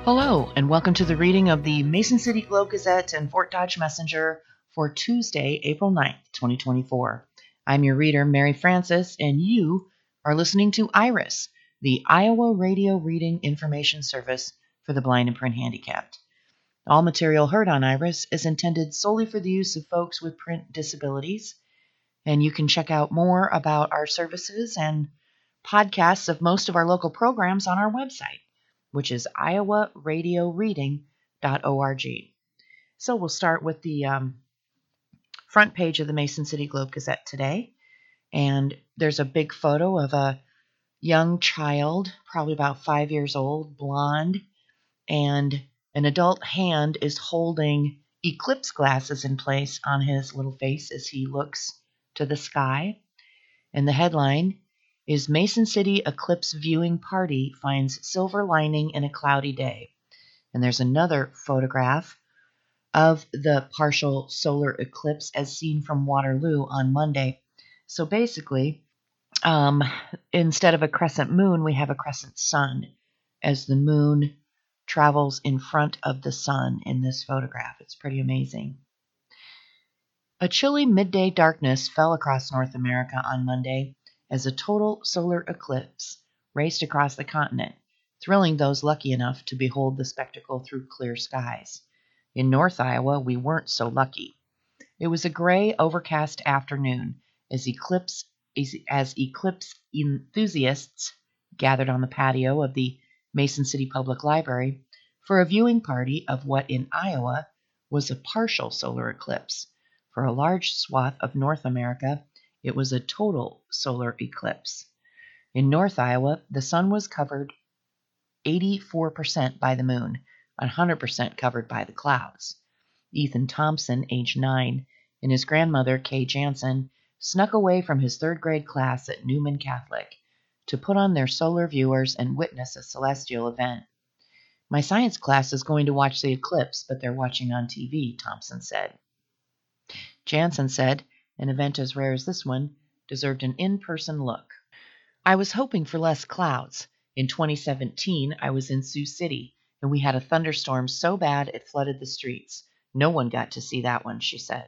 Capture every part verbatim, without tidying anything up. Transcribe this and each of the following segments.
Hello, and welcome to the reading of the Mason City Globe-Gazette and Fort Dodge Messenger for Tuesday, April ninth, twenty twenty-four. I'm your reader, Mary Francis, and you are listening to IRIS, the Iowa Radio Reading Information Service for the blind and print handicapped. All material heard on IRIS is intended solely for the use of folks with print disabilities, and you can check out more about our services and podcasts of most of our local programs on our website, which is iowa radio reading dot org. So we'll start with the um, front page of the Mason City Globe-Gazette today. And there's a big photo of a young child, probably about five years old, blonde, and an adult hand is holding eclipse glasses in place on his little face as he looks to the sky. And the headline is Mason City Eclipse Viewing Party Finds Silver Lining in a Cloudy Day. And there's another photograph of the partial solar eclipse as seen from Waterloo on Monday. So basically, um, instead of a crescent moon, we have a crescent sun as the moon travels in front of the sun in this photograph. It's pretty amazing. A chilly midday darkness fell across North America on Monday as a total solar eclipse raced across the continent, thrilling those lucky enough to behold the spectacle through clear skies. In North Iowa, we weren't so lucky. It was a gray, overcast afternoon as eclipse, as eclipse enthusiasts gathered on the patio of the Mason City Public Library for a viewing party of what in Iowa was a partial solar eclipse. For a large swath of North America, it was a total solar eclipse. In North Iowa, the sun was covered eighty-four percent by the moon, one hundred percent covered by the clouds. Ethan Thompson, age nine, and his grandmother, Kay Jansen, snuck away from his third grade class at Newman Catholic to put on their solar viewers and witness a celestial event. My science class is going to watch the eclipse, but they're watching on T V, Thompson said. Jansen said, an event as rare as this one deserved an in-person look. I was hoping for less clouds. In twenty seventeen, I was in Sioux City, and we had a thunderstorm so bad it flooded the streets. No one got to see that one, she said.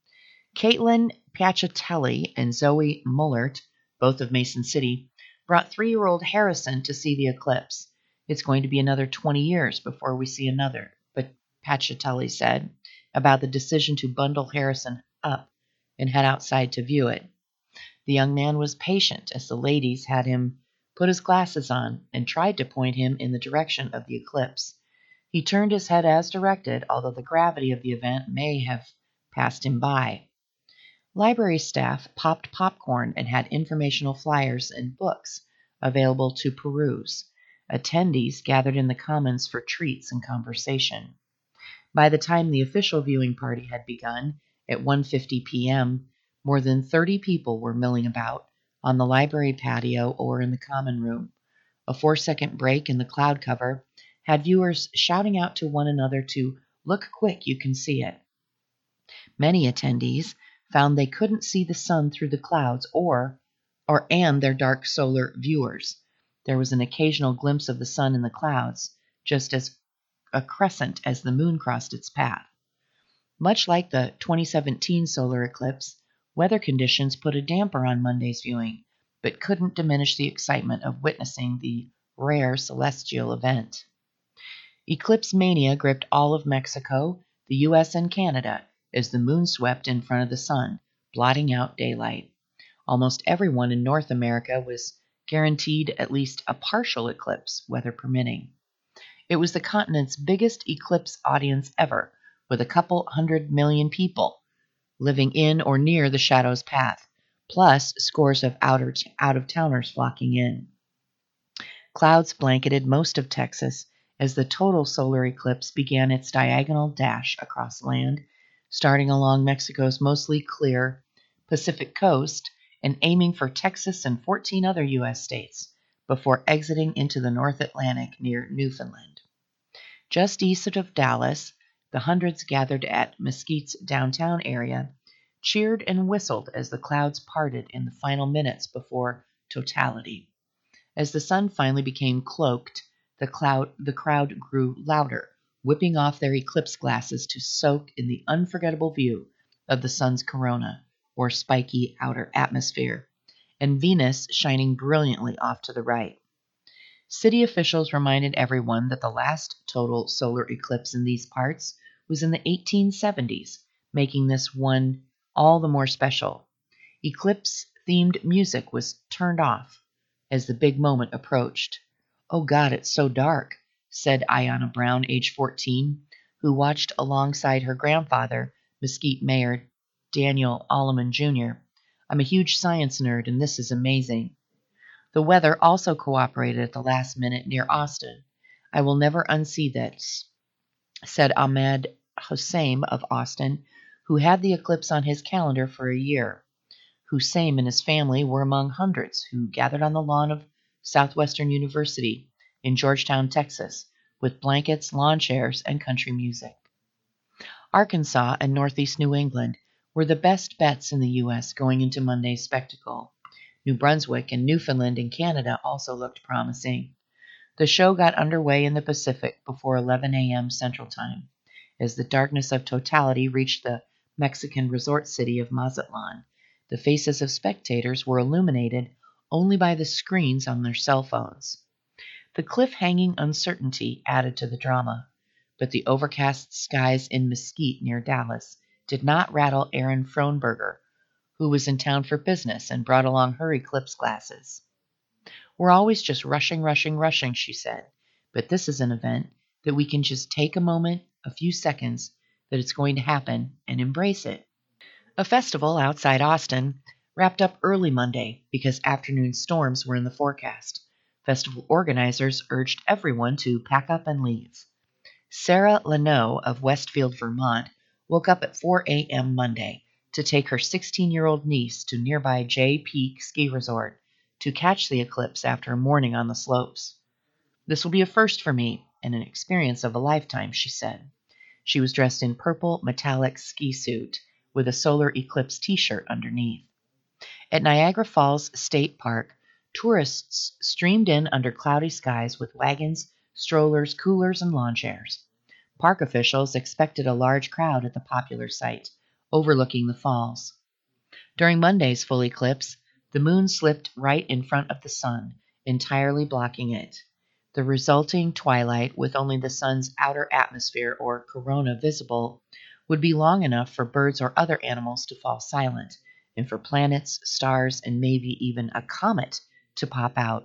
Caitlin Piacatelli and Zoe Mullert, both of Mason City, brought three-year-old Harrison to see the eclipse. It's going to be another twenty years before we see another, but Piacatelli said about the decision to bundle Harrison up and head outside to view it. The young man was patient as the ladies had him put his glasses on and tried to point him in the direction of the eclipse. He turned his head as directed, although the gravity of the event may have passed him by. Library staff popped popcorn and had informational flyers and books available to peruse. Attendees gathered in the commons for treats and conversation. By the time the official viewing party had begun, at one fifty p.m., more than thirty people were milling about on the library patio or in the common room. A four-second break in the cloud cover had viewers shouting out to one another to look quick, you can see it. Many attendees found they couldn't see the sun through the clouds or, or and their dark solar viewers. There was an occasional glimpse of the sun in the clouds, just as a crescent as the moon crossed its path. Much like the twenty seventeen solar eclipse, weather conditions put a damper on Monday's viewing, but couldn't diminish the excitement of witnessing the rare celestial event. Eclipse mania gripped all of Mexico, the U S, and Canada as the moon swept in front of the sun, blotting out daylight. Almost everyone in North America was guaranteed at least a partial eclipse, weather permitting. It was the continent's biggest eclipse audience ever, with a couple hundred million people living in or near the shadow's path, plus scores of outer t- out-of-towners flocking in. Clouds blanketed most of Texas as the total solar eclipse began its diagonal dash across land, starting along Mexico's mostly clear Pacific coast and aiming for Texas and fourteen other U S states before exiting into the North Atlantic near Newfoundland. Just east of Dallas, the hundreds gathered at Mesquite's downtown area cheered and whistled as the clouds parted in the final minutes before totality. As the sun finally became cloaked, The, cloud, the crowd grew louder, whipping off their eclipse glasses to soak in the unforgettable view of the sun's corona, or spiky outer atmosphere, and Venus shining brilliantly off to the right. City officials reminded everyone that the last total solar eclipse in these parts was in the eighteen seventies, making this one all the more special. Eclipse-themed music was turned off as the big moment approached. "Oh God, it's so dark," said Ayanna Brown, age fourteen, who watched alongside her grandfather, Mesquite Mayor Daniel Alleman Junior "I'm a huge science nerd, and this is amazing." The weather also cooperated at the last minute near Austin. "I will never unsee this," said Ahmed Hussein of Austin, who had the eclipse on his calendar for a year. Hussein and his family were among hundreds who gathered on the lawn of Southwestern University in Georgetown, Texas, with blankets, lawn chairs, and country music. Arkansas and Northeast New England were the best bets in the U S going into Monday's spectacle. New Brunswick and Newfoundland in Canada also looked promising. The show got underway in the Pacific before eleven a.m. Central Time, as the darkness of totality reached the Mexican resort city of Mazatlan. The faces of spectators were illuminated only by the screens on their cell phones. The cliff-hanging uncertainty added to the drama, but the overcast skies in Mesquite near Dallas did not rattle Erin Frohnberger, who was in town for business and brought along her eclipse glasses. "We're always just rushing, rushing, rushing," she said, "but this is an event that we can just take a moment, a few seconds, that it's going to happen, and embrace it." A festival outside Austin wrapped up early Monday because afternoon storms were in the forecast. Festival organizers urged everyone to pack up and leave. Sarah Leno of Westfield, Vermont, woke up at four a.m. Monday to take her sixteen-year-old niece to nearby Jay Peak Ski Resort to catch the eclipse after a morning on the slopes. "This will be a first for me and an experience of a lifetime," she said. She was dressed in purple metallic ski suit with a solar eclipse t-shirt underneath. At Niagara Falls State Park, tourists streamed in under cloudy skies with wagons, strollers, coolers, and lawn chairs. Park officials expected a large crowd at the popular site, overlooking the falls. During Monday's full eclipse, the moon slipped right in front of the sun, entirely blocking it. The resulting twilight, with only the sun's outer atmosphere or corona visible, would be long enough for birds or other animals to fall silent, and for planets, stars, and maybe even a comet to pop out.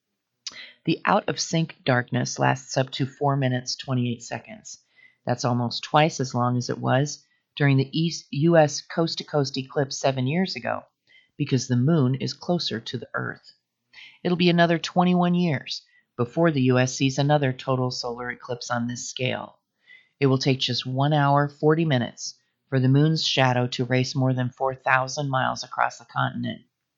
The out-of-sync darkness lasts up to four minutes, twenty-eight seconds. That's almost twice as long as it was during the East U S coast-to-coast eclipse seven years ago, because the moon is closer to the Earth. It'll be another twenty-one years before the U S sees another total solar eclipse on this scale. It will take just one hour, forty minutes for the moon's shadow to race more than four thousand miles across the continent.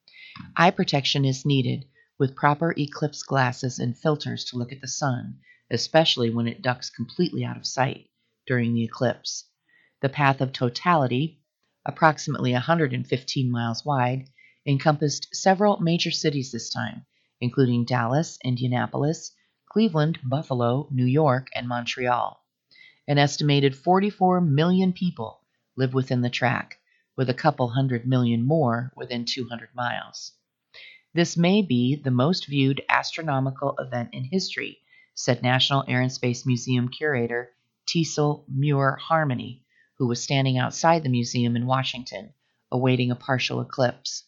Eye protection is needed, with proper eclipse glasses and filters to look at the sun, especially when it ducks completely out of sight during the eclipse. The path of totality, approximately one hundred fifteen miles wide, encompassed several major cities this time, including Dallas, Indianapolis, Cleveland, Buffalo, New York, and Montreal. An estimated forty-four million people live within the track, with a couple hundred million more within two hundred miles. "This may be the most viewed astronomical event in history," said National Air and Space Museum curator Teasel Muir-Harmony, who was standing outside the museum in Washington, awaiting a partial eclipse.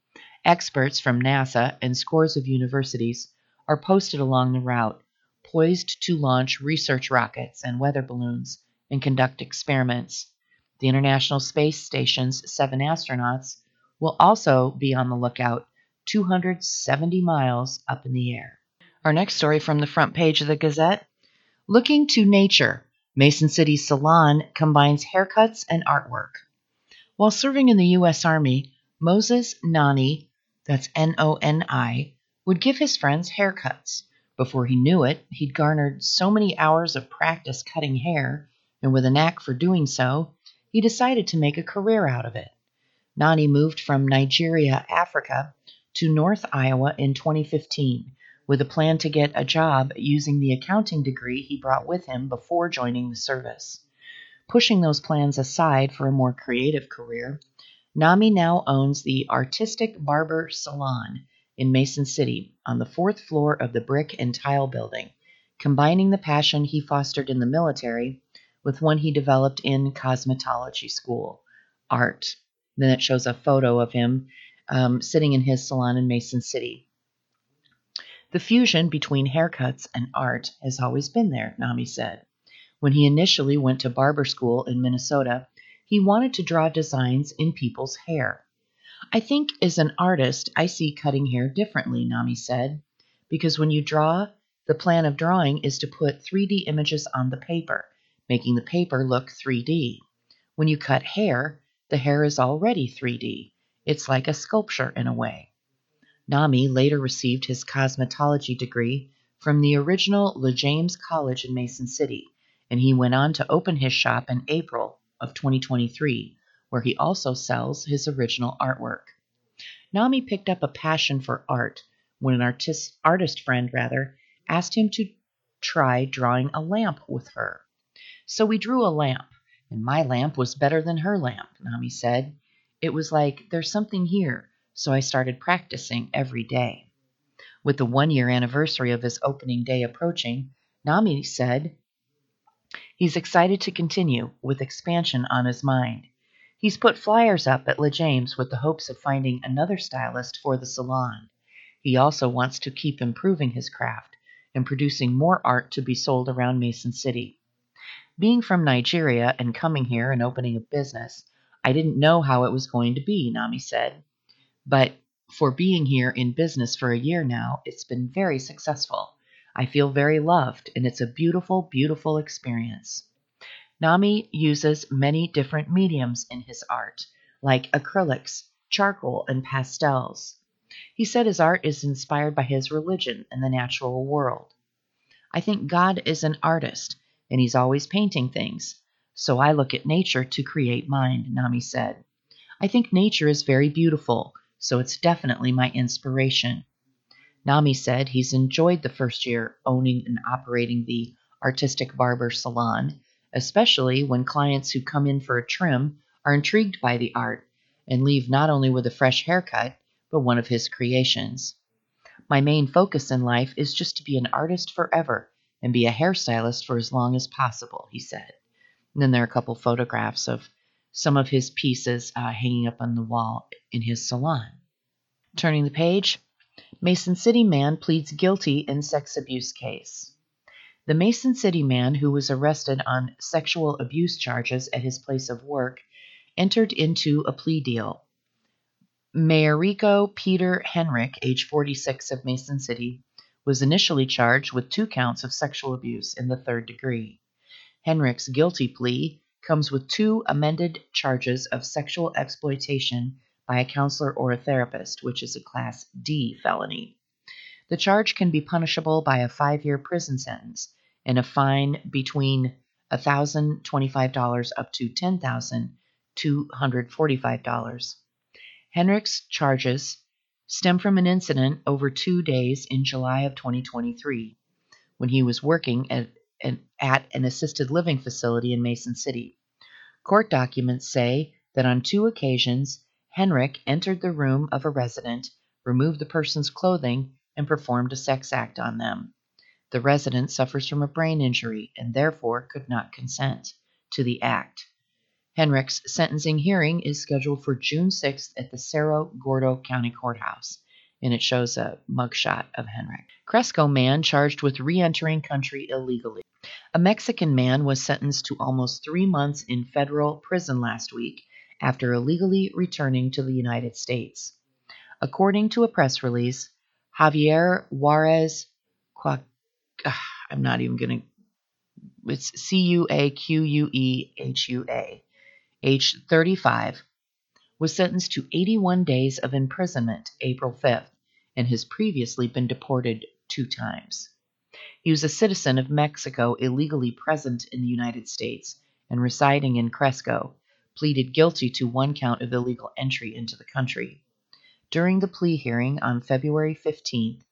Experts from NASA and scores of universities are posted along the route, poised to launch research rockets and weather balloons and conduct experiments. The International Space Station's seven astronauts will also be on the lookout two hundred seventy miles up in the air. Our next story from the front page of the Gazette. Looking to nature, Mason City Salon combines haircuts and artwork. While serving in the U S Army, Moses Nani, that's N O N I, would give his friends haircuts. Before he knew it, he'd garnered so many hours of practice cutting hair, and with a knack for doing so, he decided to make a career out of it. Nani moved from Nigeria, Africa, to North Iowa in twenty fifteen, with a plan to get a job using the accounting degree he brought with him before joining the service. Pushing those plans aside for a more creative career, Nami now owns the Artistic Barber Salon in Mason City on the fourth floor of the brick and tile building, combining the passion he fostered in the military with one he developed in cosmetology school, art. Then it shows a photo of him um, sitting in his salon in Mason City. The fusion between haircuts and art has always been there, Nami said. When he initially went to barber school in Minnesota, he wanted to draw designs in people's hair. I think as an artist, I see cutting hair differently, Nami said, because when you draw, the plan of drawing is to put three D images on the paper, making the paper look three D. When you cut hair, the hair is already three D. It's like a sculpture in a way. Nami later received his cosmetology degree from the original LeJames College in Mason City, and he went on to open his shop in April of twenty twenty-three, where he also sells his original artwork. Nami picked up a passion for art when an artist, artist friend rather asked him to try drawing a lamp with her. So we drew a lamp, and my lamp was better than her lamp, Nami said. It was like, there's something here, so I started practicing every day. With the one-year anniversary of his opening day approaching, Nami said, he's excited to continue with expansion on his mind. He's put flyers up at LeJames with the hopes of finding another stylist for the salon. He also wants to keep improving his craft and producing more art to be sold around Mason City. Being from Nigeria and coming here and opening a business, I didn't know how it was going to be, Nami said. But for being here in business for a year now, it's been very successful. I feel very loved, and it's a beautiful, beautiful experience. Nami uses many different mediums in his art, like acrylics, charcoal, and pastels. He said his art is inspired by his religion and the natural world. I think God is an artist, and he's always painting things. So I look at nature to create mine, Nami said. I think nature is very beautiful, so it's definitely my inspiration. Nami said he's enjoyed the first year owning and operating the Artistic Barber Salon, especially when clients who come in for a trim are intrigued by the art and leave not only with a fresh haircut, but one of his creations. My main focus in life is just to be an artist forever and be a hairstylist for as long as possible, he said. And then there are a couple photographs of some of his pieces uh, hanging up on the wall in his salon. Turning the page, Mason City man pleads guilty in sex abuse case. The Mason City man who was arrested on sexual abuse charges at his place of work entered into a plea deal. Mayerico Peter Henrik, age forty-six, of Mason City, was initially charged with two counts of sexual abuse in the third degree. Henrik's guilty plea comes with two amended charges of sexual exploitation by a counselor or a therapist, which is a Class D felony. The charge can be punishable by a five-year prison sentence and a fine between one thousand twenty-five dollars up to ten thousand two hundred forty-five dollars. Henrik's charges stem from an incident over two days in July of twenty twenty-three, when he was working at an, at an assisted living facility in Mason City. Court documents say that on two occasions, Henrik entered the room of a resident, removed the person's clothing, and performed a sex act on them. The resident suffers from a brain injury and therefore could not consent to the act. Henrik's sentencing hearing is scheduled for June sixth at the Cerro Gordo County Courthouse, and it shows a mugshot of Henrik. Cresco man charged with re-entering country illegally. A Mexican man was sentenced to almost three months in federal prison last week after illegally returning to the United States. According to a press release, Javier Juarez, Qua, I'm not even going to, it's C U A Q U E H U A, age thirty-five, was sentenced to eighty-one days of imprisonment April fifth and has previously been deported two times. He was a citizen of Mexico illegally present in the United States and residing in Cresco, pleaded guilty to one count of illegal entry into the country. During the plea hearing on February fifteenth,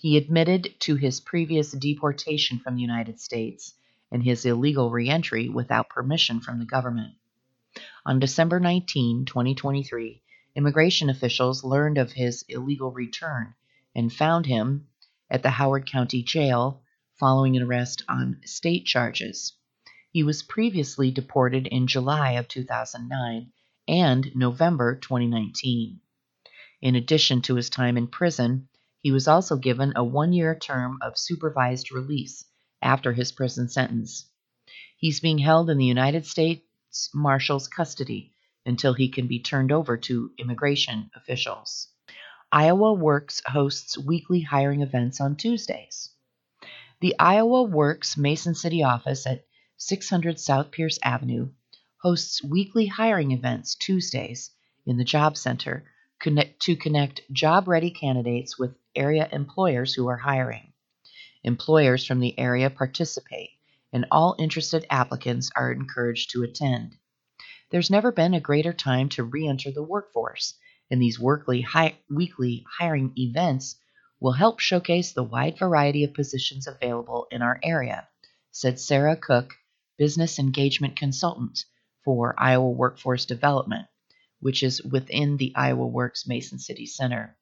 He admitted to his previous deportation from the United States and his illegal reentry without permission from the government. On December nineteenth, twenty twenty-three, immigration officials learned of his illegal return and found him at the Howard County Jail following an arrest on state charges. He was previously deported in July of two thousand nine and November twenty nineteen. In addition to his time in prison, he was also given a one-year term of supervised release after his prison sentence. He's being held in the United States Marshal's custody until he can be turned over to immigration officials. Iowa Works hosts weekly hiring events on Tuesdays. The Iowa Works Mason City office at six hundred South Pierce Avenue hosts weekly hiring events Tuesdays in the Job Center connect, to connect job-ready candidates with area employers who are hiring. Employers from the area participate, and all interested applicants are encouraged to attend. There's never been a greater time to re-enter the workforce, and these weekly, hi- weekly hiring events will help showcase the wide variety of positions available in our area, said Sarah Cook, Business Engagement Consultant for Iowa Workforce Development, which is within the Iowa Works Mason City Center.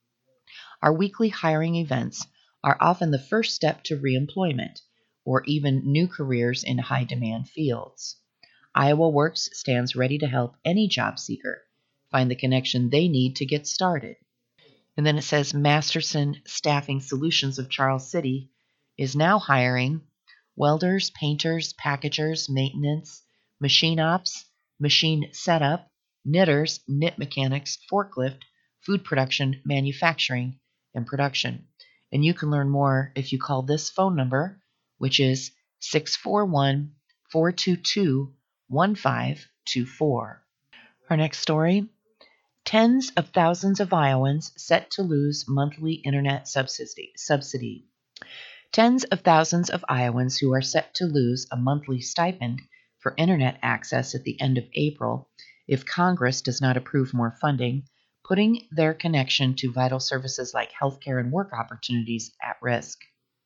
Our weekly hiring events are often the first step to reemployment, or even new careers in high-demand fields. Iowa Works stands ready to help any job seeker find the connection they need to get started. And then it says Masterson Staffing Solutions of Charles City is now hiring welders, painters, packagers, maintenance, machine ops, machine setup, knitters, knit mechanics, forklift, food production, manufacturing, and production. And you can learn more if you call this phone number, which is six four one, four two two, one five two four. Our next story, tens of thousands of Iowans set to lose monthly internet subsidy. subsidy. Tens of thousands of Iowans who are set to lose a monthly stipend for internet access at the end of April if Congress does not approve more funding, putting their connection to vital services like healthcare and work opportunities at risk.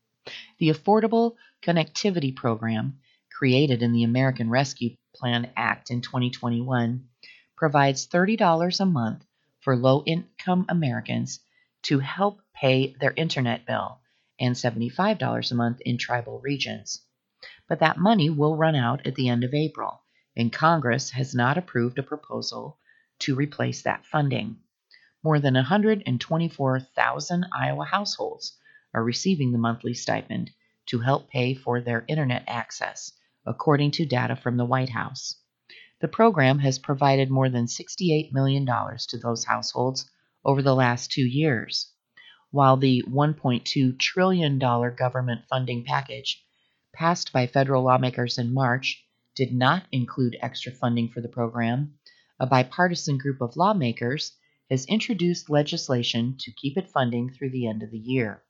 The Affordable Connectivity Program, created in the American Rescue Plan Act in twenty twenty-one, provides thirty dollars a month for low-income Americans to help pay their internet bill and seventy-five dollars a month in tribal regions. But that money will run out at the end of April, and Congress has not approved a proposal to replace that funding. More than one hundred twenty-four thousand Iowa households are receiving the monthly stipend to help pay for their internet access, according to data from the White House. The program has provided more than sixty-eight million dollars to those households over the last two years. While the one point two trillion dollars government funding package passed by federal lawmakers in March did not include extra funding for the program, a bipartisan group of lawmakers has introduced legislation to keep it funding through the end of the year.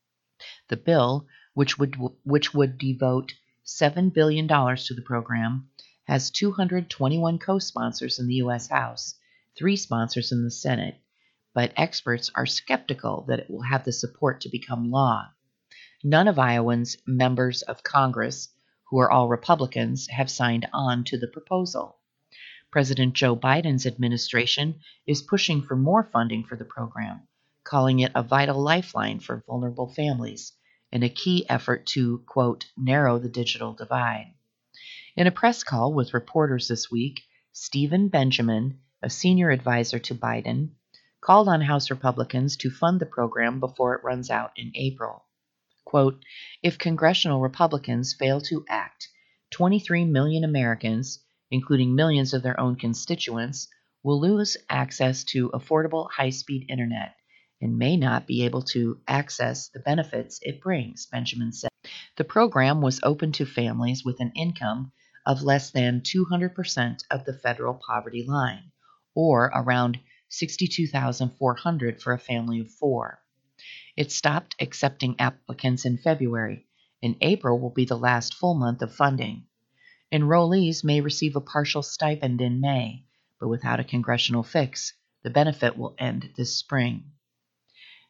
The bill, which would which would devote seven billion dollars to the program, has two hundred twenty-one co-sponsors in the U S House, three sponsors in the Senate, but experts are skeptical that it will have the support to become law. None of Iowans' members of Congress, who are all Republicans, have signed on to the proposal. President Joe Biden's administration is pushing for more funding for the program, calling it a vital lifeline for vulnerable families and a key effort to, quote, narrow the digital divide. In a press call with reporters this week, Stephen Benjamin, a senior advisor to Biden, called on House Republicans to fund the program before it runs out in April. Quote, if congressional Republicans fail to act, twenty-three million Americans, including millions of their own constituents, will lose access to affordable high-speed internet and may not be able to access the benefits it brings, Benjamin said. The program was open to families with an income of less than two hundred percent of the federal poverty line, or around sixty-two thousand four hundred dollars for a family of four. It stopped accepting applicants in February, and April will be the last full month of funding. Enrollees may receive a partial stipend in May, but without a congressional fix, the benefit will end this spring.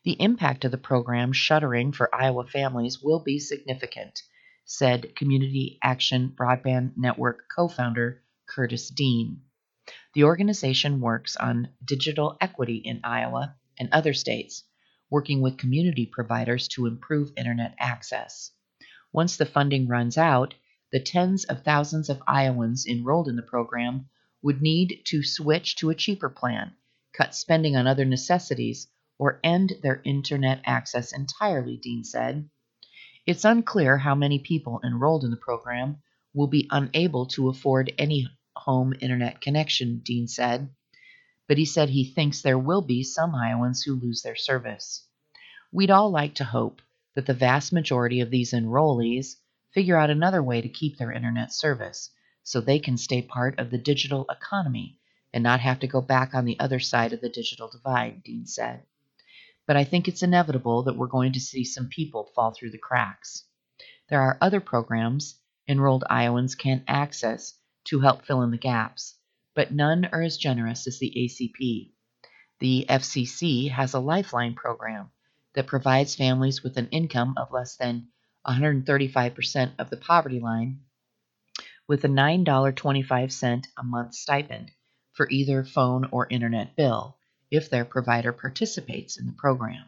The impact of the program shuttering for Iowa families will be significant, said Community Action Broadband Network co-founder Curtis Dean. The organization works on digital equity in Iowa and other states, working with community providers to improve internet access. Once the funding runs out, the tens of thousands of Iowans enrolled in the program would need to switch to a cheaper plan, cut spending on other necessities, or end their internet access entirely, Dean said. It's unclear how many people enrolled in the program will be unable to afford any home internet connection, Dean said, but he said he thinks there will be some Iowans who lose their service. We'd all like to hope that the vast majority of these enrollees figure out another way to keep their internet service so they can stay part of the digital economy and not have to go back on the other side of the digital divide, Dean said. But I think it's inevitable that we're going to see some people fall through the cracks. There are other programs enrolled Iowans can access to help fill in the gaps, but none are as generous as the A C P. The F C C has a Lifeline program that provides families with an income of less than one hundred thirty-five percent of the poverty line with a nine dollars and twenty-five cents a month stipend for either phone or internet bill if their provider participates in the program.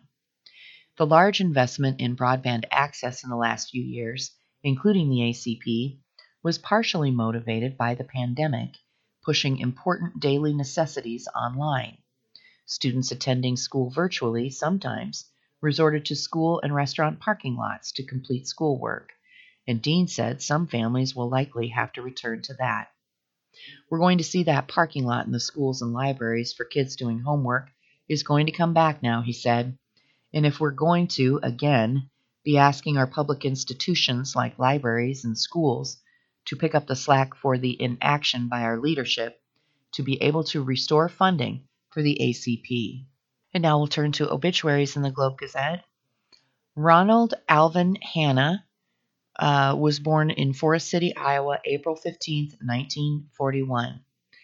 The large investment in broadband access in the last few years, including the A C P, was partially motivated by the pandemic, pushing important daily necessities online. Students attending school virtually sometimes resorted to school and restaurant parking lots to complete schoolwork, and Dean said some families will likely have to return to that. We're going to see that parking lot in the schools and libraries for kids doing homework is going to come back now, he said. And if we're going to, again, be asking our public institutions like libraries and schools to pick up the slack for the inaction by our leadership to be able to restore funding for the A C P. And now we'll turn to obituaries in the Globe Gazette. Ronald Alvin Hanna uh, was born in Forest City, Iowa, April fifteenth, nineteen forty-one.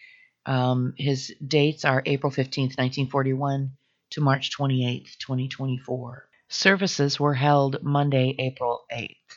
Um, his dates are April fifteenth, nineteen forty-one to March twenty-eighth, twenty twenty-four. Services were held Monday, April eighth.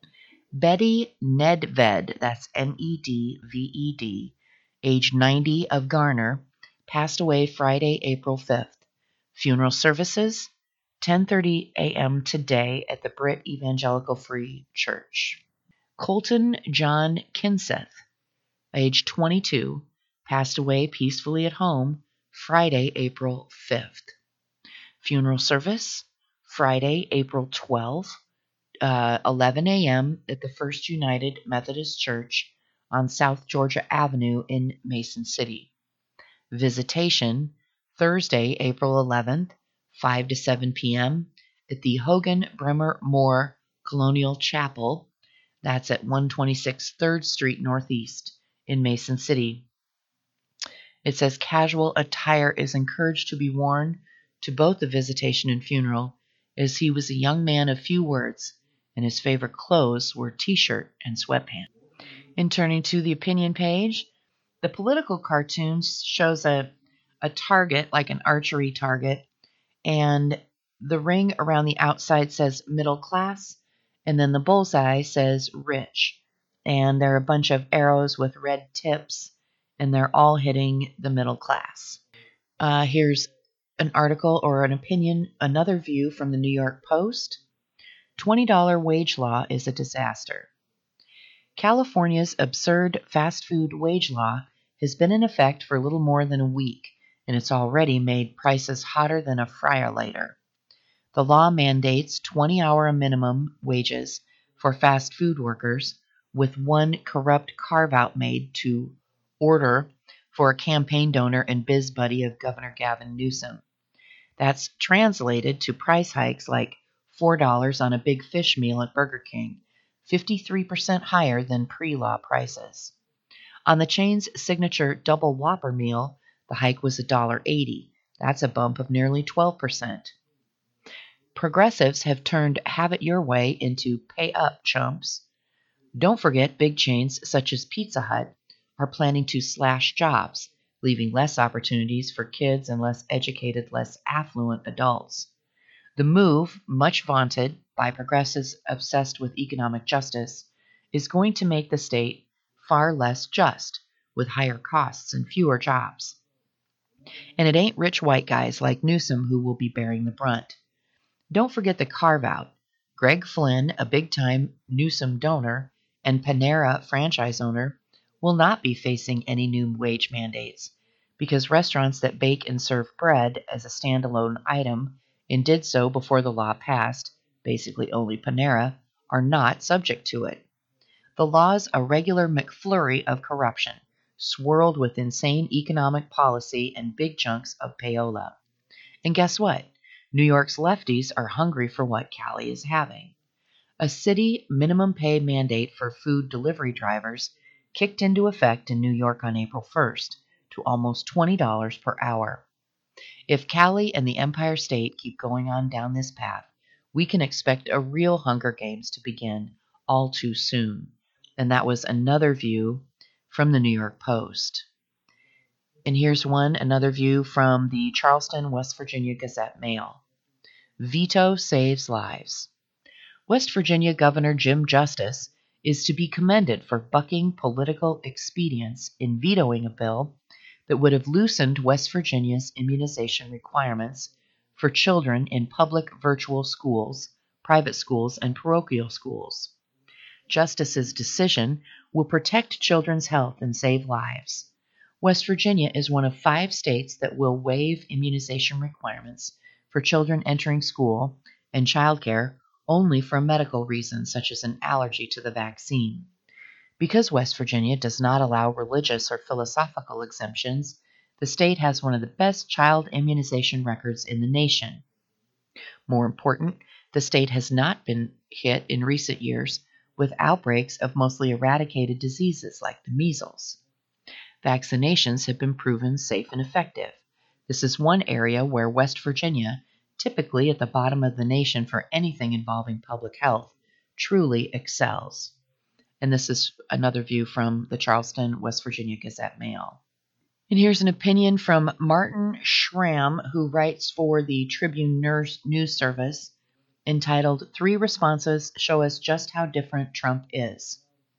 Betty Nedved, that's N E D V E D, age ninety, of Garner, passed away Friday, April fifth. Funeral services, ten thirty a.m. today at the Britt Evangelical Free Church. Colton John Kinseth, age twenty-two, passed away peacefully at home Friday, April fifth. Funeral service, Friday, April twelfth, uh, eleven a.m. at the First United Methodist Church on South Georgia Avenue in Mason City. Visitation, Thursday, April eleventh, five to seven p.m. at the Hogan Bremer Moore Colonial Chapel. That's at one twenty-six third Street Northeast in Mason City. It says casual attire is encouraged to be worn to both the visitation and funeral, as he was a young man of few words, and his favorite clothes were t-shirt and sweatpants. In turning to the opinion page, the political cartoon shows a, a target, like an archery target, and the ring around the outside says middle class, and then the bullseye says rich. And there are a bunch of arrows with red tips, and they're all hitting the middle class. Uh, here's an article or an opinion, another view from the New York Post. twenty dollars wage law is a disaster. California's absurd fast food wage law has been in effect for a little more than a week, and it's already made prices hotter than a fryer later. The law mandates twenty-hour minimum wages for fast food workers, with one corrupt carve-out made to order for a campaign donor and biz buddy of Governor Gavin Newsom. That's translated to price hikes like four dollars on a big fish meal at Burger King, fifty-three percent higher than pre-law prices. On the chain's signature Double Whopper meal, the hike was one dollar and eighty cents. That's a bump of nearly twelve percent. Progressives have turned have it your way into pay up chumps. Don't forget big chains such as Pizza Hut are planning to slash jobs, leaving less opportunities for kids and less educated, less affluent adults. The move, much vaunted by progressives obsessed with economic justice, is going to make the state far less just, with higher costs and fewer jobs. And it ain't rich white guys like Newsom who will be bearing the brunt. Don't forget the carve-out. Greg Flynn, a big-time Newsom donor and Panera franchise owner, will not be facing any new wage mandates because restaurants that bake and serve bread as a standalone item and did so before the law passed, basically only Panera, are not subject to it. The law's a regular McFlurry of corruption, swirled with insane economic policy and big chunks of payola. And guess what? New York's lefties are hungry for what Cali is having. A city minimum pay mandate for food delivery drivers kicked into effect in New York on April first to almost twenty dollars per hour. If Cali and the Empire State keep going on down this path, we can expect a real Hunger Games to begin all too soon. And that was another view from the New York Post. And here's one, another view from the Charleston, West Virginia Gazette-Mail. Veto saves lives. West Virginia Governor Jim Justice is to be commended for bucking political expedience in vetoing a bill that would have loosened West Virginia's immunization requirements for children in public virtual schools, private schools, and parochial schools. Justice's decision will protect children's health and save lives. West Virginia is one of five states that will waive immunization requirements for children entering school and childcare only for medical reasons such as an allergy to the vaccine. Because West Virginia does not allow religious or philosophical exemptions, the state has one of the best child immunization records in the nation. More important, the state has not been hit in recent years with outbreaks of mostly eradicated diseases like the measles. Vaccinations have been proven safe and effective. This is one area where West Virginia, typically at the bottom of the nation for anything involving public health, truly excels. And this is another view from the Charleston, West Virginia Gazette-Mail. And here's an opinion from Martin Schramm, who writes for the Tribune News Service, entitled Three Responses Show Us Just How Different Trump Is.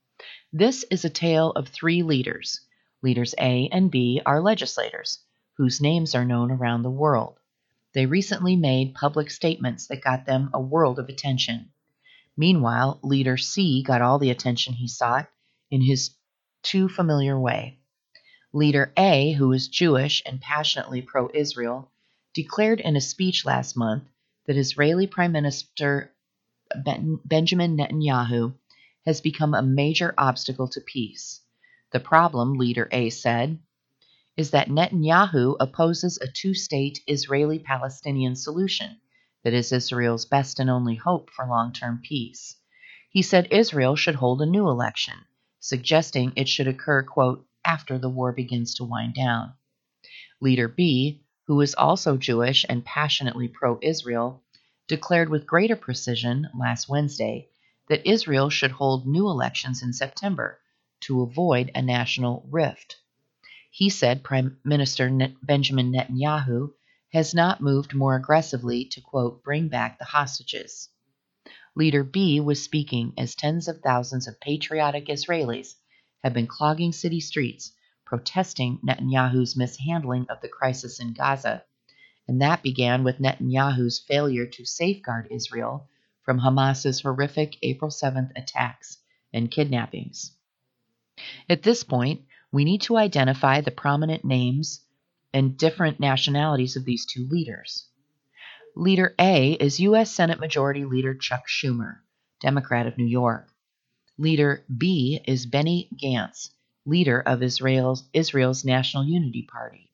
This is a tale of three leaders. Leaders A and B are legislators, whose names are known around the world. They recently made public statements that got them a world of attention. Meanwhile, Leader C got all the attention he sought in his too familiar way. Leader A, who is Jewish and passionately pro-Israel, declared in a speech last month that Israeli Prime Minister ben- Benjamin Netanyahu has become a major obstacle to peace. The problem, Leader A said, is that Netanyahu opposes a two-state Israeli-Palestinian solution that is Israel's best and only hope for long-term peace. He said Israel should hold a new election, suggesting it should occur, quote, after the war begins to wind down. Leader B, who is also Jewish and passionately pro-Israel, declared with greater precision last Wednesday that Israel should hold new elections in September to avoid a national rift. He said Prime Minister Net- Benjamin Netanyahu has not moved more aggressively to, quote, bring back the hostages. Leader B was speaking as tens of thousands of patriotic Israelis have been clogging city streets, protesting Netanyahu's mishandling of the crisis in Gaza, and that began with Netanyahu's failure to safeguard Israel from Hamas's horrific April seventh attacks and kidnappings. At this point, we need to identify the prominent names and different nationalities of these two leaders. Leader A is U S Senate Majority Leader Chuck Schumer, Democrat of New York. Leader B is Benny Gantz, leader of Israel's, Israel's National Unity Party.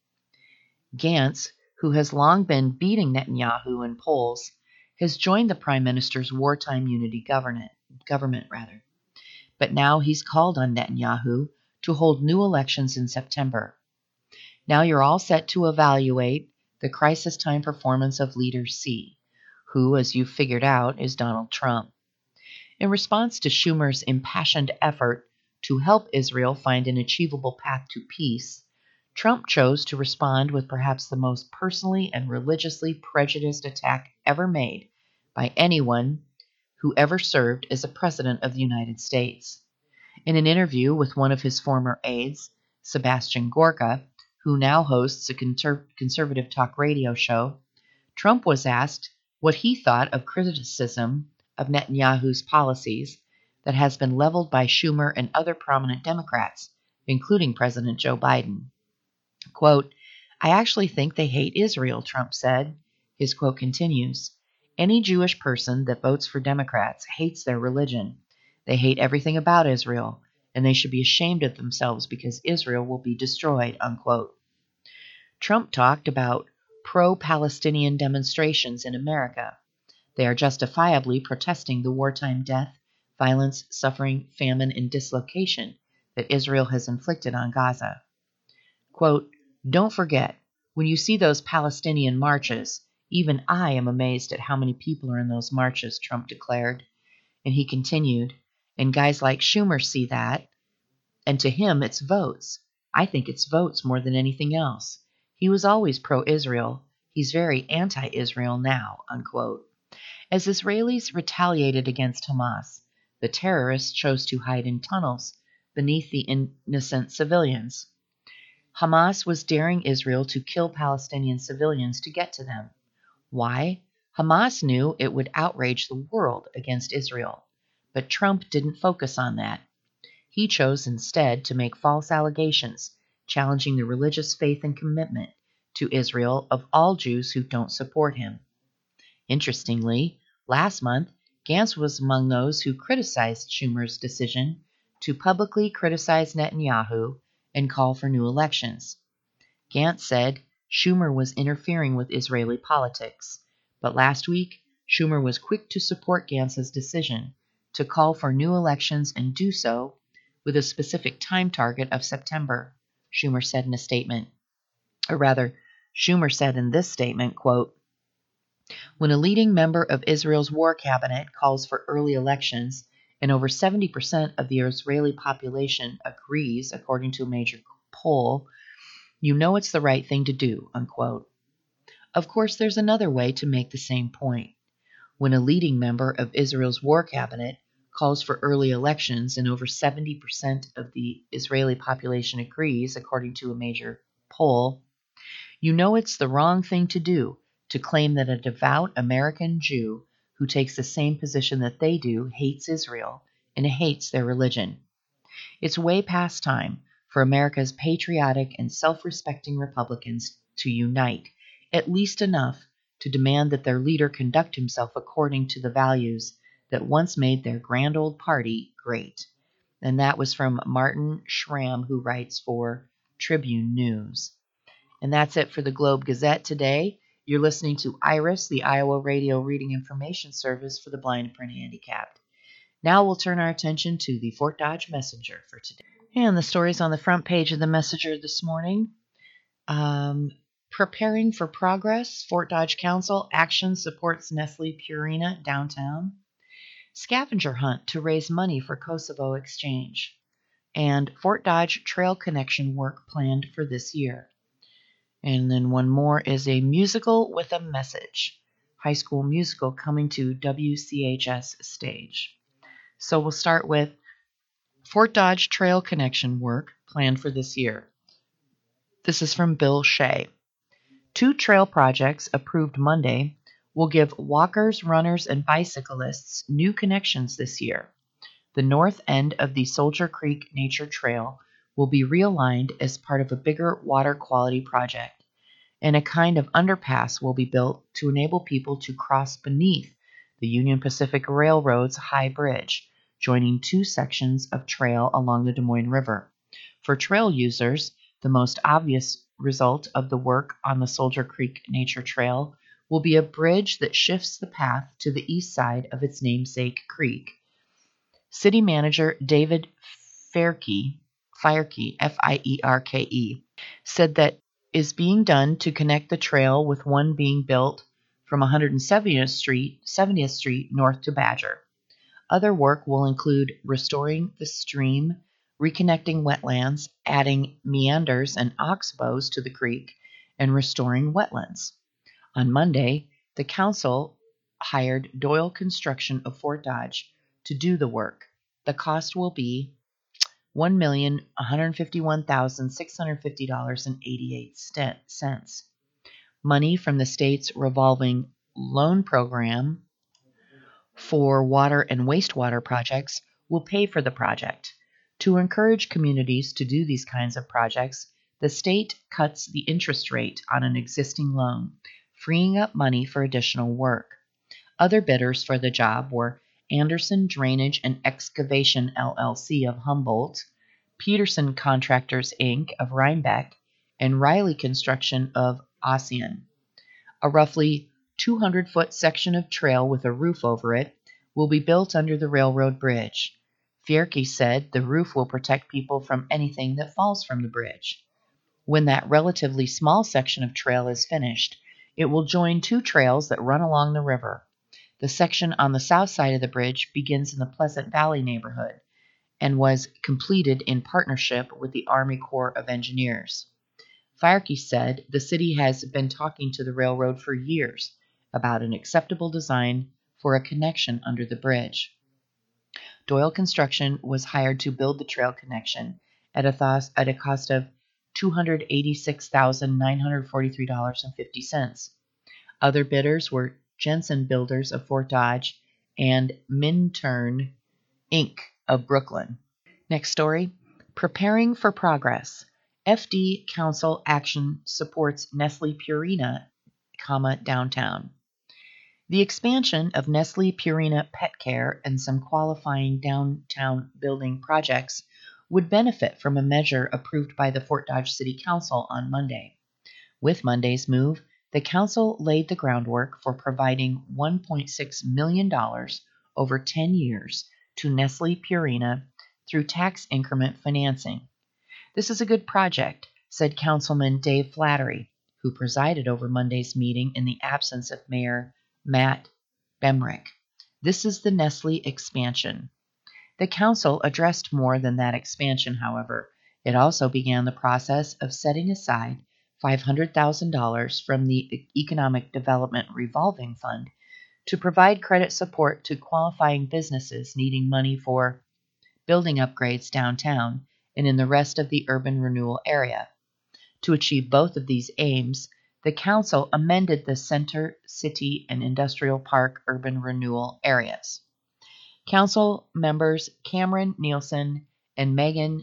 Gantz, who has long been beating Netanyahu in polls, has joined the Prime Minister's wartime unity government, government rather. But now he's called on Netanyahu to hold new elections in September. Now you're all set to evaluate the crisis time performance of Leader C, who, as you've figured out, is Donald Trump. In response to Schumer's impassioned effort to help Israel find an achievable path to peace, Trump chose to respond with perhaps the most personally and religiously prejudiced attack ever made by anyone who ever served as a president of the United States. In an interview with one of his former aides, Sebastian Gorka, who now hosts a conser- conservative talk radio show, Trump was asked what he thought of criticism of Netanyahu's policies that has been leveled by Schumer and other prominent Democrats, including President Joe Biden. Quote, I actually think they hate Israel, Trump said. His quote continues, any Jewish person that votes for Democrats hates their religion. They hate everything about Israel, and they should be ashamed of themselves because Israel will be destroyed, unquote. Trump talked about pro-Palestinian demonstrations in America. They are justifiably protesting the wartime death, violence, suffering, famine, and dislocation that Israel has inflicted on Gaza. Quote, don't forget, when you see those Palestinian marches, even I am amazed at how many people are in those marches, Trump declared. And he continued, and guys like Schumer see that, and to him it's votes. I think it's votes more than anything else. He was always pro-Israel. He's very anti-Israel now, unquote. As Israelis retaliated against Hamas, the terrorists chose to hide in tunnels beneath the innocent civilians. Hamas was daring Israel to kill Palestinian civilians to get to them. Why? Hamas knew it would outrage the world against Israel. But Trump didn't focus on that. He chose instead to make false allegations, challenging the religious faith and commitment to Israel of all Jews who don't support him. Interestingly, last month, Gantz was among those who criticized Schumer's decision to publicly criticize Netanyahu and call for new elections. Gantz said Schumer was interfering with Israeli politics, but last week, Schumer was quick to support Gantz's decision to call for new elections and do so with a specific time target of September, Schumer said in a statement. Or rather, Schumer said in this statement, quote, when a leading member of Israel's war cabinet calls for early elections, and over seventy percent of the Israeli population agrees, according to a major poll, you know it's the right thing to do, unquote. Of course, there's another way to make the same point. When a leading member of Israel's war cabinet calls for early elections and over seventy percent of the Israeli population agrees, according to a major poll, you know it's the wrong thing to do to claim that a devout American Jew who takes the same position that they do hates Israel and hates their religion. It's way past time for America's patriotic and self-respecting Republicans to unite, at least enough to demand that their leader conduct himself according to the values that once made their grand old party great. And that was from Martin Schramm, who writes for Tribune News. And that's it for the Globe Gazette today. You're listening to IRIS, the Iowa Radio Reading Information Service for the blind and print handicapped. Now we'll turn our attention to the Fort Dodge Messenger for today. And the stories on the front page of the Messenger this morning. Um, preparing for progress, Fort Dodge Council action supports Nestle Purina downtown. Scavenger hunt to raise money for Kosovo exchange. And Fort Dodge Trail Connection work planned for this year. And then one more is a musical with a message. High school musical coming to W C H S stage. So we'll start with Fort Dodge Trail Connection work planned for this year. This is from Bill Shea. Two trail projects approved Monday will give walkers, runners, and bicyclists new connections this year. The north end of the Soldier Creek Nature Trail will be realigned as part of a bigger water quality project, and a kind of underpass will be built to enable people to cross beneath the Union Pacific Railroad's High Bridge, joining two sections of trail along the Des Moines River. For trail users, the most obvious result of the work on the Soldier Creek Nature Trail will be a bridge that shifts the path to the east side of its namesake creek. City Manager David Fierke, Fierke, F I E R K E, said that is being done to connect the trail with one being built from one hundred seventieth Street, seventieth Street north to Badger. Other work will include restoring the stream reconnecting wetlands, adding meanders and oxbows to the creek, and restoring wetlands. On Monday, the council hired Doyle Construction of Fort Dodge to do the work. The cost will be one million one hundred fifty-one thousand six hundred fifty dollars and eighty-eight cents. Money from the state's revolving loan program for water and wastewater projects will pay for the project. To encourage communities to do these kinds of projects, the state cuts the interest rate on an existing loan, freeing up money for additional work. Other bidders for the job were Anderson Drainage and Excavation L L C of Humboldt, Peterson Contractors Incorporated of Rhinebeck, and Riley Construction of Ossian. A roughly two hundred foot section of trail with a roof over it will be built under the railroad bridge. Fierke said the roof will protect people from anything that falls from the bridge. When that relatively small section of trail is finished, it will join two trails that run along the river. The section on the south side of the bridge begins in the Pleasant Valley neighborhood and was completed in partnership with the Army Corps of Engineers. Fierke said the city has been talking to the railroad for years about an acceptable design for a connection under the bridge. Doyle Construction was hired to build the trail connection at a, th- at a cost of two hundred eighty-six thousand nine hundred forty-three dollars and fifty cents. Other bidders were Jensen Builders of Fort Dodge and Minturn Incorporated of Brooklyn. Next story, Preparing for Progress. F D Council action supports Nestle Purina, comma, downtown. The expansion of Nestle Purina Pet Care and some qualifying downtown building projects would benefit from a measure approved by the Fort Dodge City Council on Monday. With Monday's move, the council laid the groundwork for providing one point six million dollars over ten years to Nestle Purina through tax increment financing. This is a good project, said Councilman Dave Flattery, who presided over Monday's meeting in the absence of Mayor Matt Bemrick. This is the Nestle expansion. The council addressed more than that expansion, however. It also began the process of setting aside five hundred thousand dollars from the Economic Development Revolving Fund to provide credit support to qualifying businesses needing money for building upgrades downtown and in the rest of the urban renewal area. To achieve both of these aims, the council amended the Center, City, and Industrial Park urban renewal areas. Council members Cameron Nielsen and Megan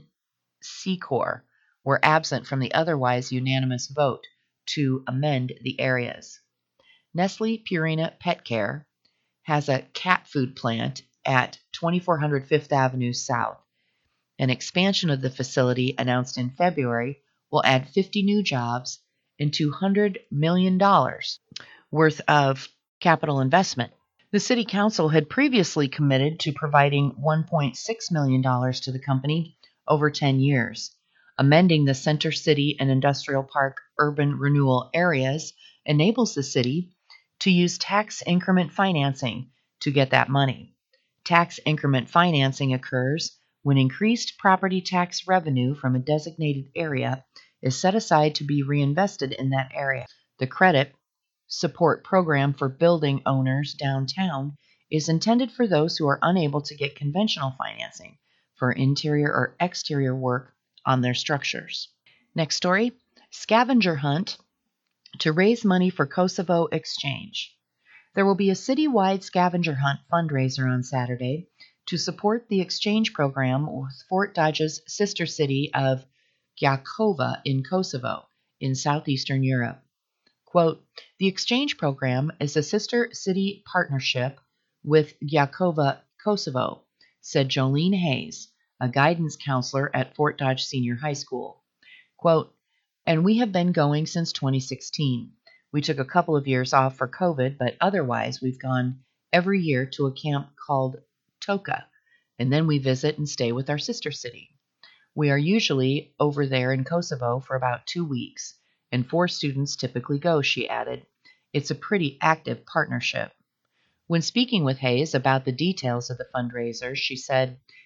Secor were absent from the otherwise unanimous vote to amend the areas. Nestle Purina Pet Care has a cat food plant at twenty-four hundred Fifth Avenue South. An expansion of the facility announced in February will add fifty new jobs and two hundred million dollars worth of capital investment. The City Council had previously committed to providing one point six million dollars to the company over ten years. Amending the Center City and Industrial Park urban renewal areas enables the city to use tax increment financing to get that money. Tax increment financing occurs when increased property tax revenue from a designated area is set aside to be reinvested in that area. The credit support program for building owners downtown is intended for those who are unable to get conventional financing for interior or exterior work on their structures. Next story, scavenger hunt to raise money for Kosovo exchange. There will be a citywide scavenger hunt fundraiser on Saturday to support the exchange program with Fort Dodge's sister city of Gjakova in Kosovo, in southeastern Europe. Quote, the exchange program is a sister city partnership with Gjakova, Kosovo, said Jolene Hayes, a guidance counselor at Fort Dodge Senior High School. Quote, and we have been going since twenty sixteen. We took a couple of years off for COVID, but otherwise we've gone every year to a camp called Toka, and then we visit and stay with our sister city. We are usually over there in Kosovo for about two weeks, and four students typically go, she added. It's a pretty active partnership. When speaking with Hayes about the details of the fundraiser, she said,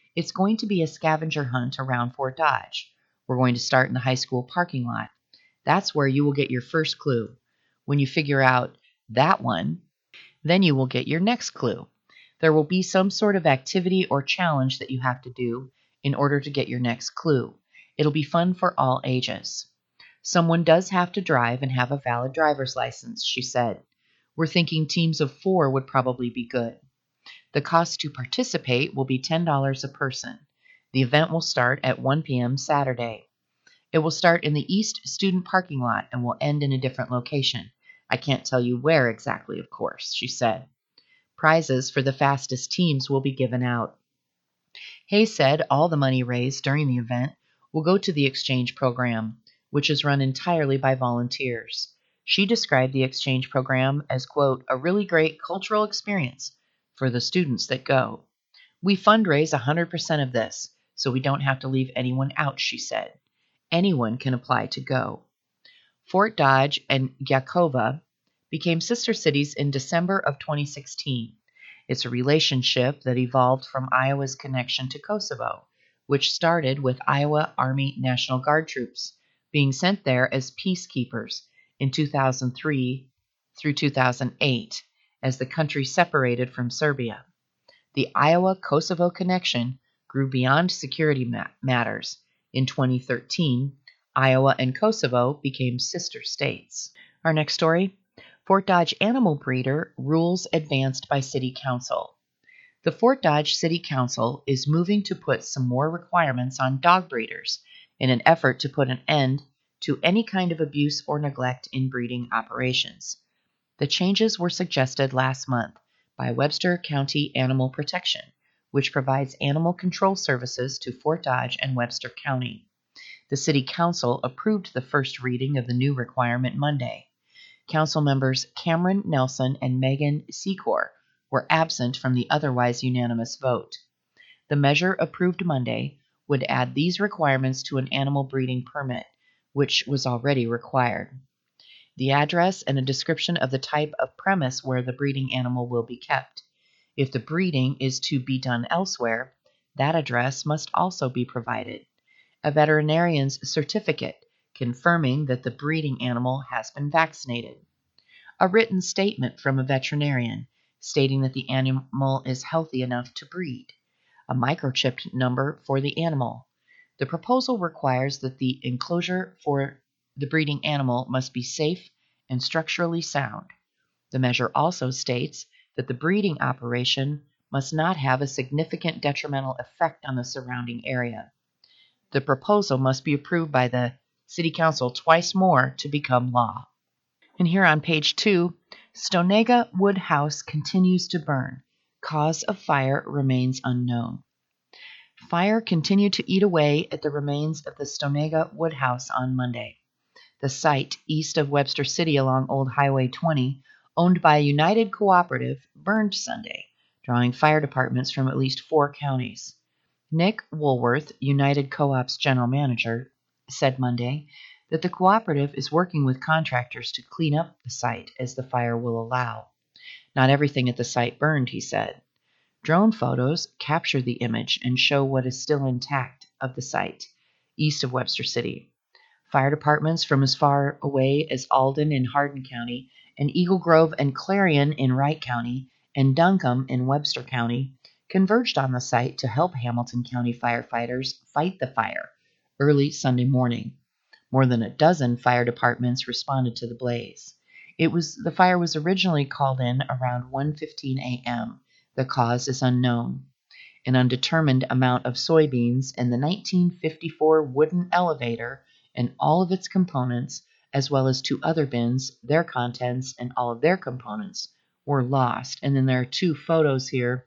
It's going to be a scavenger hunt around Fort Dodge. We're going to start in the high school parking lot. That's where you will get your first clue. When you figure out that one, then you will get your next clue. There will be some sort of activity or challenge that you have to do in order to get your next clue. It'll be fun for all ages. Someone does have to drive and have a valid driver's license, she said. We're thinking teams of four would probably be good. The cost to participate will be ten dollars a person. The event will start at one p.m. Saturday. It will start in the East Student Parking Lot and will end in a different location. I can't tell you where exactly, of course, she said. Prizes for the fastest teams will be given out. Hayes said all the money raised during the event will go to the exchange program, which is run entirely by volunteers. She described the exchange program as, quote, a really great cultural experience for the students that go. We fundraise one hundred percent of this, so we don't have to leave anyone out, she said. Anyone can apply to go. Fort Dodge and Yakova became sister cities in December of twenty sixteen. It's a relationship that evolved from Iowa's connection to Kosovo, which started with Iowa Army National Guard troops being sent there as peacekeepers in two thousand three through two thousand eight as the country separated from Serbia. The Iowa-Kosovo connection grew beyond security ma- matters. In twenty thirteen, Iowa and Kosovo became sister states. Our next story, Fort Dodge animal breeder rules advanced by City Council. The Fort Dodge City Council is moving to put some more requirements on dog breeders in an effort to put an end to any kind of abuse or neglect in breeding operations. The changes were suggested last month by Webster County Animal Protection, which provides animal control services to Fort Dodge and Webster County. The City Council approved the first reading of the new requirement Monday. Council members Cameron Nelson and Megan Secor were absent from the otherwise unanimous vote. The measure approved Monday would add these requirements to an animal breeding permit, which was already required. The address and a description of the type of premise where the breeding animal will be kept. If the breeding is to be done elsewhere, that address must also be provided. A veterinarian's certificate confirming that the breeding animal has been vaccinated. A written statement from a veterinarian stating that the animal is healthy enough to breed. A microchipped number for the animal. The proposal requires that the enclosure for the breeding animal must be safe and structurally sound. The measure also states that the breeding operation must not have a significant detrimental effect on the surrounding area. The proposal must be approved by the City Council twice more to become law. And here on page two, Stonega Wood House continues to burn. Cause of fire remains unknown. Fire continued to eat away at the remains of the Stonega Wood House on Monday. The site east of Webster City along Old Highway twenty, owned by United Cooperative, burned Sunday, drawing fire departments from at least four counties. Nick Woolworth, United Co-op's general manager, said Monday that the cooperative is working with contractors to clean up the site as the fire will allow. Not everything at the site burned, he said. Drone photos capture the image and show what is still intact of the site, east of Webster City. Fire departments from as far away as Alden in Hardin County, and Eagle Grove and Clarion in Wright County, and Duncombe in Webster County converged on the site to help Hamilton County firefighters fight the fire early Sunday morning. More than a dozen fire departments responded to the blaze. It was the fire was originally called in around one fifteen a.m. The cause is unknown. An undetermined amount of soybeans and the nineteen fifty-four wooden elevator and all of its components, as well as two other bins, their contents, and all of their components, were lost. And then there are two photos here.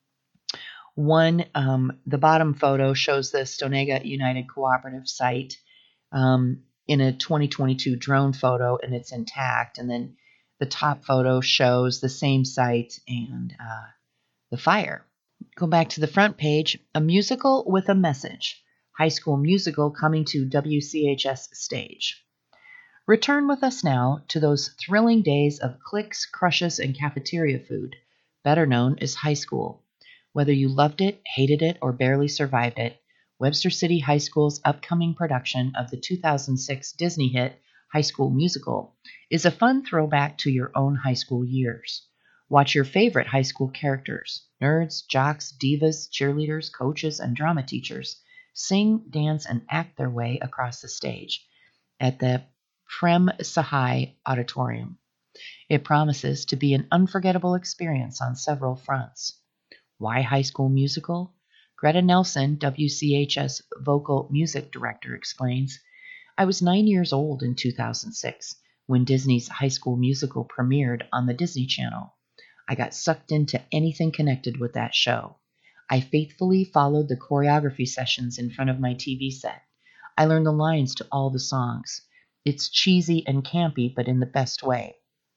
One, um, the bottom photo shows the Stonega United Cooperative site um, in a twenty twenty-two drone photo, and it's intact. And then the top photo shows the same site and uh, the fire. Go back to the front page. A musical with a message. High School Musical coming to W C H S stage. Return with us now to those thrilling days of cliques, crushes, and cafeteria food, better known as high school. Whether you loved it, hated it, or barely survived it, Webster City High School's upcoming production of the two thousand six Disney hit High School Musical is a fun throwback to your own high school years. Watch your favorite high school characters, nerds, jocks, divas, cheerleaders, coaches, and drama teachers, sing, dance, and act their way across the stage at the Prem Sahai Auditorium. It promises to be an unforgettable experience on several fronts. Why High School Musical? Greta Nelson, W C H S vocal music director, explains, I was nine years old in two thousand six when Disney's High School Musical premiered on the Disney Channel. I got sucked into anything connected with that show. I faithfully followed the choreography sessions in front of my T V set. I learned the lines to all the songs. It's cheesy and campy, but in the best way.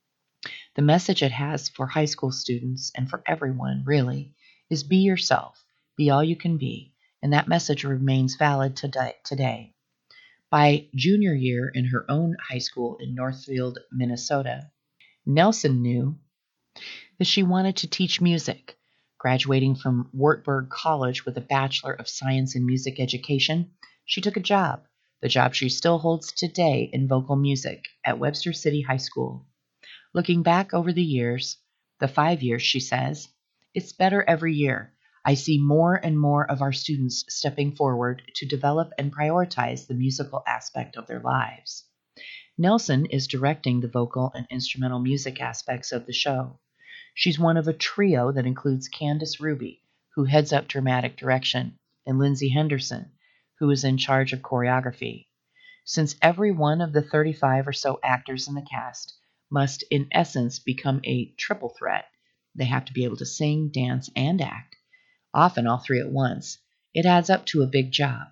The message it has for high school students, and for everyone, really, is be yourself, be all you can be, and that message remains valid today. By junior year in her own high school in Northfield, Minnesota, Nelson knew that she wanted to teach music. Graduating from Wartburg College with a Bachelor of Science in Music Education, she took a job, the job she still holds today in vocal music at Webster City High School. Looking back over the years, the five years, she says, it's better every year. I see more and more of our students stepping forward to develop and prioritize the musical aspect of their lives. Nelson is directing the vocal and instrumental music aspects of the show. She's one of a trio that includes Candace Ruby, who heads up dramatic direction, and Lindsay Henderson, who is in charge of choreography. Since every one of the thirty-five or so actors in the cast must, in essence, become a triple threat, they have to be able to sing, dance, and act, often all three at once, it adds up to a big job.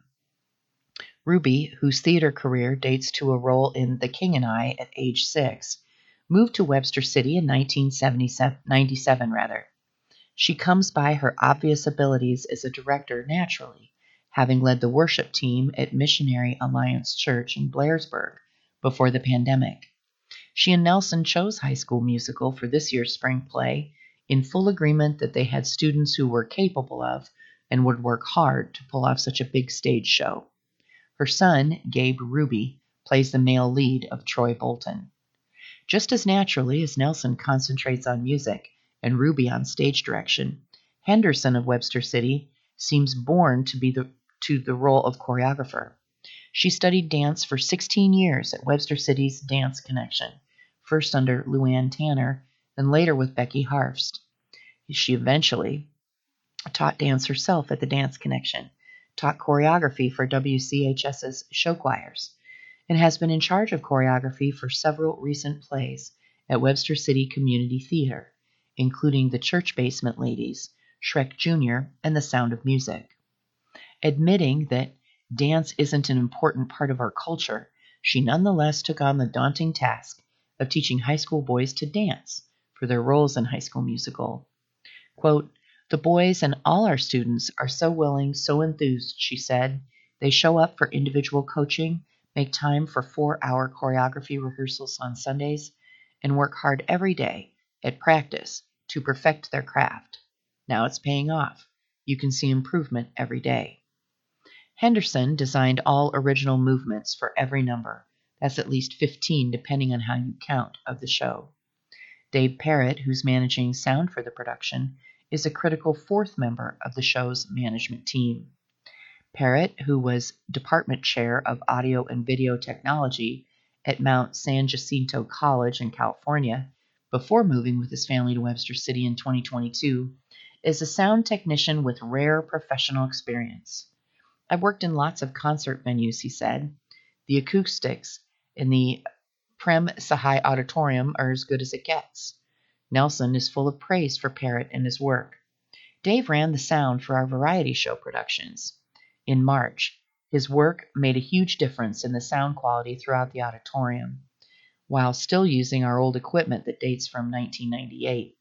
Ruby, whose theater career dates to a role in The King and I at age six, moved to Webster City in nineteen ninety-seven. Rather. She comes by her obvious abilities as a director naturally, having led the worship team at Missionary Alliance Church in Blairsburg before the pandemic. She and Nelson chose High School Musical for this year's spring play in full agreement that they had students who were capable of and would work hard to pull off such a big stage show. Her son, Gabe Ruby, plays the male lead of Troy Bolton. Just as naturally as Nelson concentrates on music and Ruby on stage direction, Henderson of Webster City seems born to be the, to the role of choreographer. She studied dance for sixteen years at Webster City's Dance Connection, first under Luann Tanner and later with Becky Harfst. She eventually taught dance herself at the Dance Connection, taught choreography for WCHS's show choirs, and has been in charge of choreography for several recent plays at Webster City Community Theater, including The Church Basement Ladies, Shrek Junior, and The Sound of Music. Admitting that dance isn't an important part of our culture, she nonetheless took on the daunting task of teaching high school boys to dance for their roles in High School Musical. Quote, the boys and all our students are so willing, so enthused, she said. They show up for individual coaching, make time for four-hour choreography rehearsals on Sundays, and work hard every day at practice to perfect their craft. Now it's paying off. You can see improvement every day. Henderson designed all original movements for every number. That's at least fifteen, depending on how you count, of the show. Dave Parrott, who's managing sound for the production, is a critical fourth member of the show's management team. Parrott, who was department chair of audio and video technology at Mount San Jacinto College in California before moving with his family to Webster City in twenty twenty-two, is a sound technician with rare professional experience. I've worked in lots of concert venues, he said. The acoustics in the Prem Sahai Auditorium are as good as it gets. Nelson is full of praise for Parrott and his work. Dave ran the sound for our variety show productions. In March, his work made a huge difference in the sound quality throughout the auditorium, while still using our old equipment that dates from nineteen ninety-eight.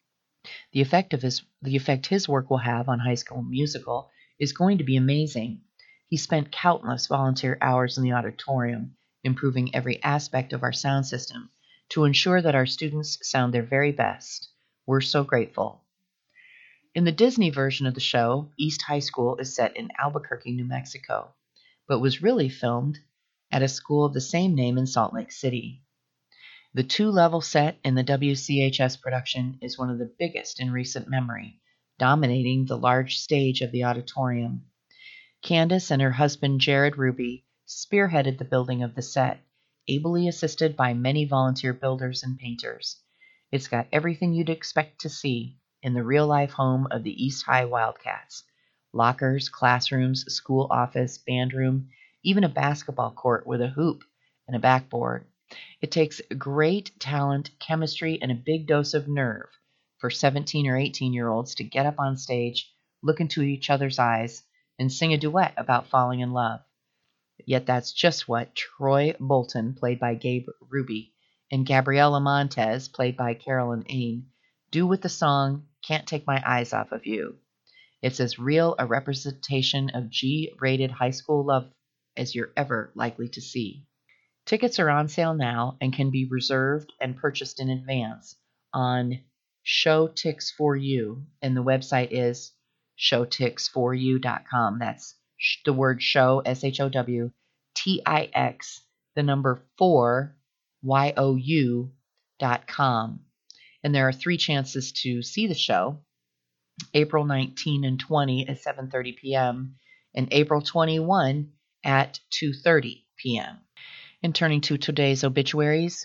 The effect of his, the effect his work will have on High School Musical is going to be amazing. He spent countless volunteer hours in the auditorium, improving every aspect of our sound system to ensure that our students sound their very best. We're so grateful. In the Disney version of the show, East High School is set in Albuquerque, New Mexico, but was really filmed at a school of the same name in Salt Lake City. The two-level set in the W C H S production is one of the biggest in recent memory, dominating the large stage of the auditorium. Candace and her husband Jared Ruby spearheaded the building of the set, ably assisted by many volunteer builders and painters. It's got everything you'd expect to see in the real-life home of the East High Wildcats. Lockers, classrooms, a school office, band room, even a basketball court with a hoop and a backboard. It takes great talent, chemistry, and a big dose of nerve for seventeen or eighteen-year-olds to get up on stage, look into each other's eyes, and sing a duet about falling in love. Yet that's just what Troy Bolton, played by Gabe Ruby, and Gabriela Montez, played by Carolyn Ain, do with the song Can't Take My Eyes Off of You. It's as real a representation of G-rated high school love as you're ever likely to see. Tickets are on sale now and can be reserved and purchased in advance on Show Tix for You, and the website is show tix for you dot com. That's the word show, S H O W, T I X, the number four, Y O U dot com. And there are three chances to see the show: April nineteenth and twentieth at seven thirty p.m. and April twenty-first at two thirty p.m. And turning to today's obituaries,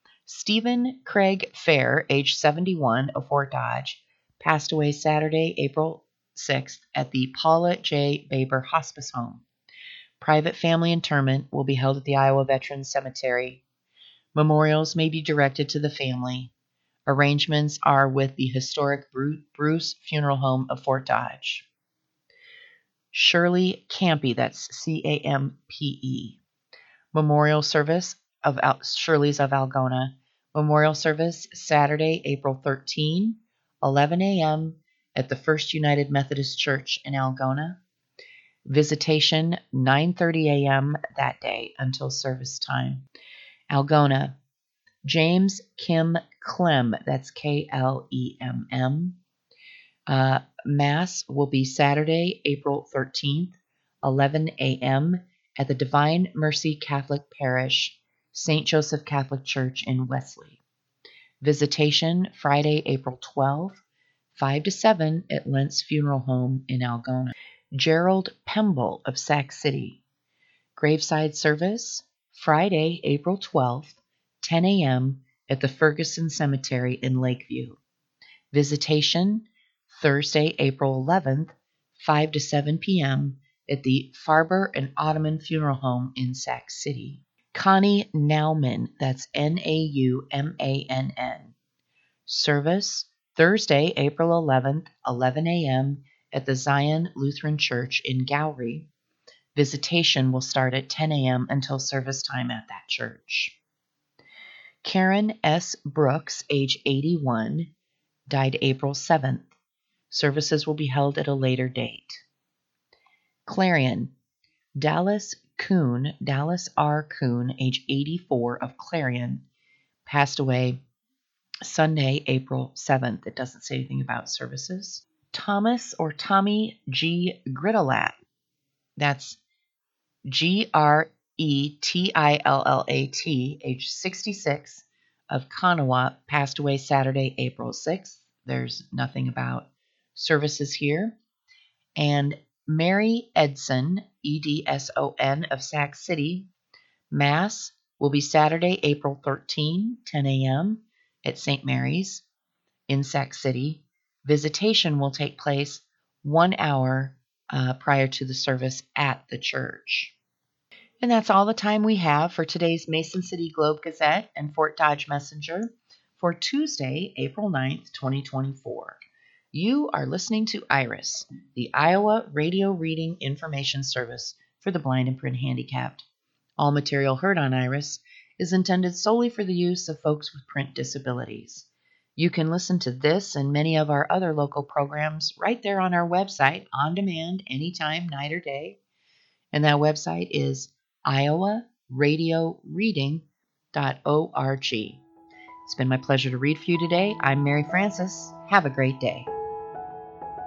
Stephen Craig Fair, age seventy-one, of Fort Dodge, passed away Saturday, April sixth at the Paula J. Baber Hospice Home. Private family interment will be held at the Iowa Veterans Cemetery. Memorials may be directed to the family. Arrangements are with the historic Bruce Funeral Home of Fort Dodge. Shirley Campy, that's C A M P E. Memorial service of Al- Shirley's of Algona. Memorial service Saturday, April thirteenth, eleven a.m. at the First United Methodist Church in Algona. Visitation nine thirty a.m. that day until service time. Algona. James Kim Clem, that's K L E M M. Uh, Mass will be Saturday, April thirteenth, eleven a.m. at the Divine Mercy Catholic Parish, Saint Joseph Catholic Church in Wesley. Visitation Friday, April twelfth, five to seven at Lentz Funeral Home in Algona. Gerald Pemble of Sac City. Graveside service Friday, April twelfth, ten a.m. at the Ferguson Cemetery in Lakeview. Visitation Thursday, April eleventh, five to seven p.m. at the Farber and Ottoman Funeral Home in Sac City. Connie Naumann, that's N A U M A N N. Service Thursday, April eleventh, eleven a.m. at the Zion Lutheran Church in Gowrie. Visitation will start at ten a.m. until service time at that church. Karen S. Brooks, age eighty-one, died April seventh. Services will be held at a later date. Clarion. Dallas Kuhn, Dallas R. Kuhn, age eighty-four, of Clarion, passed away Sunday, April seventh. It doesn't say anything about services. Thomas or Tommy G. Grittalat. That's G R E T I L L A T, age sixty-six, of Kanawha, passed away Saturday, April sixth. There's nothing about services here. And Mary Edson, E D S O N, of Sac City. Mass will be Saturday, April thirteenth, ten a.m. at Saint Mary's in Sac City. Visitation will take place one hour uh, prior to the service at the church. And that's all the time we have for today's Mason City Globe Gazette and Fort Dodge Messenger for Tuesday, April ninth, twenty twenty-four. You are listening to IRIS, the Iowa Radio Reading Information Service for the blind and print handicapped. All material heard on IRIS is intended solely for the use of folks with print disabilities. You can listen to this and many of our other local programs right there on our website, on demand, anytime, night or day. And that website is iowa radio reading dot org. It's been my pleasure to read for you today. I'm Mary Francis. Have a great day.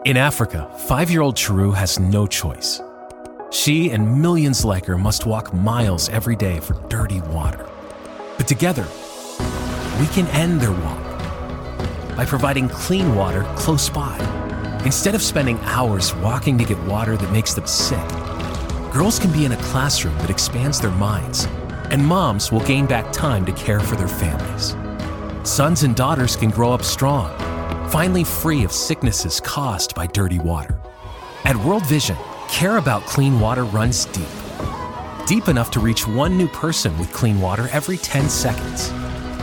In Africa, five-year-old Chiru has no choice. She and millions like her must walk miles every day for dirty water. But together, we can end their walk by providing clean water close by. Instead of spending hours walking to get water that makes them sick, girls can be in a classroom that expands their minds, and moms will gain back time to care for their families. Sons and daughters can grow up strong, finally free of sicknesses caused by dirty water. At World Vision, care about clean water runs deep. Deep enough to reach one new person with clean water every ten seconds.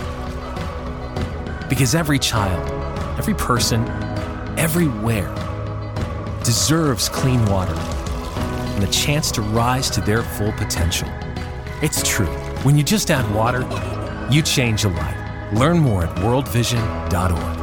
Because every child, every person, everywhere deserves clean water and the chance to rise to their full potential. It's true. When you just add water, you change a life. Learn more at world vision dot org.